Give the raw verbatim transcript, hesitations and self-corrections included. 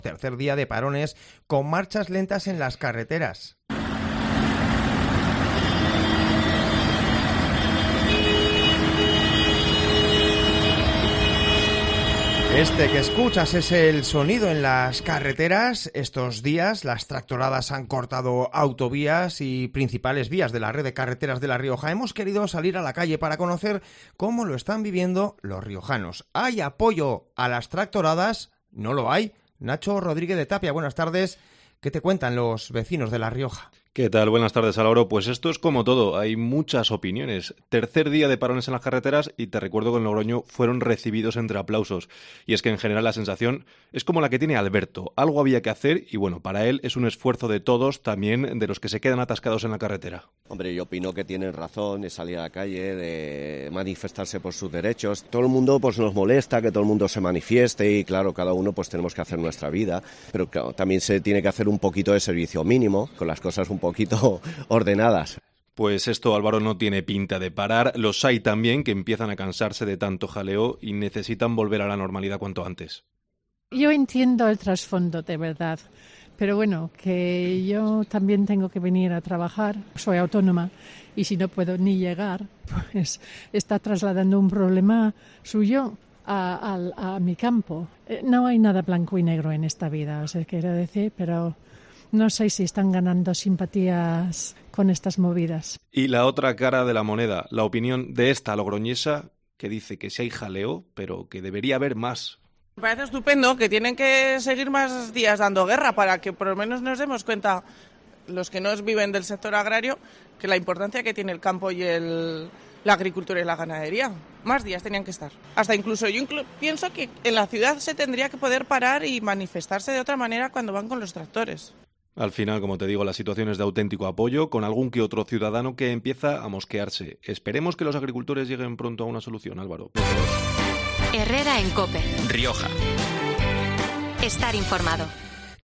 Tercer día de parones con marchas lentas en las carreteras. Este que escuchas es el sonido en las carreteras. Estos días las tractoradas han cortado autovías y principales vías de la red de carreteras de La Rioja. Hemos querido salir a la calle para conocer cómo lo están viviendo los riojanos. ¿Hay apoyo a las tractoradas? No lo hay. Nacho Rodríguez de Tapia, buenas tardes. ¿Qué te cuentan los vecinos de La Rioja? ¿Qué tal? Buenas tardes, Álvaro. Pues esto es como todo, hay muchas opiniones. Tercer día de parones en las carreteras y te recuerdo que en Logroño fueron recibidos entre aplausos. Y es que en general la sensación es como la que tiene Alberto. Algo había que hacer y bueno, para él es un esfuerzo de todos, también de los que se quedan atascados en la carretera. Hombre, yo opino que tienen razón de salir a la calle, de manifestarse por sus derechos. Todo el mundo pues nos molesta que todo el mundo se manifieste y claro, cada uno pues tenemos que hacer nuestra vida. Pero claro, también se tiene que hacer un poquito de servicio mínimo, con las cosas un poquito ordenadas. Pues esto, Álvaro, no tiene pinta de parar. Los hay también que empiezan a cansarse de tanto jaleo y necesitan volver a la normalidad cuanto antes. Yo entiendo el trasfondo, de verdad. Pero bueno, que yo también tengo que venir a trabajar. Soy autónoma y si no puedo ni llegar, pues está trasladando un problema suyo a, a, a mi campo. No hay nada blanco y negro en esta vida, o sea, quiero decir, pero no sé si están ganando simpatías con estas movidas. Y la otra cara de la moneda, la opinión de esta logroñesa que dice que sí hay jaleo, pero que debería haber más. Me parece estupendo que tienen que seguir más días dando guerra para que por lo menos nos demos cuenta, los que no viven del sector agrario, que la importancia que tiene el campo y el, la agricultura y la ganadería. Más días tenían que estar. Hasta incluso yo inclu- pienso que en la ciudad se tendría que poder parar y manifestarse de otra manera cuando van con los tractores. Al final, como te digo, la situación es de auténtico apoyo, con algún que otro ciudadano que empieza a mosquearse. Esperemos que los agricultores lleguen pronto a una solución, Álvaro. Herrera en COPE. Rioja. Estar informado.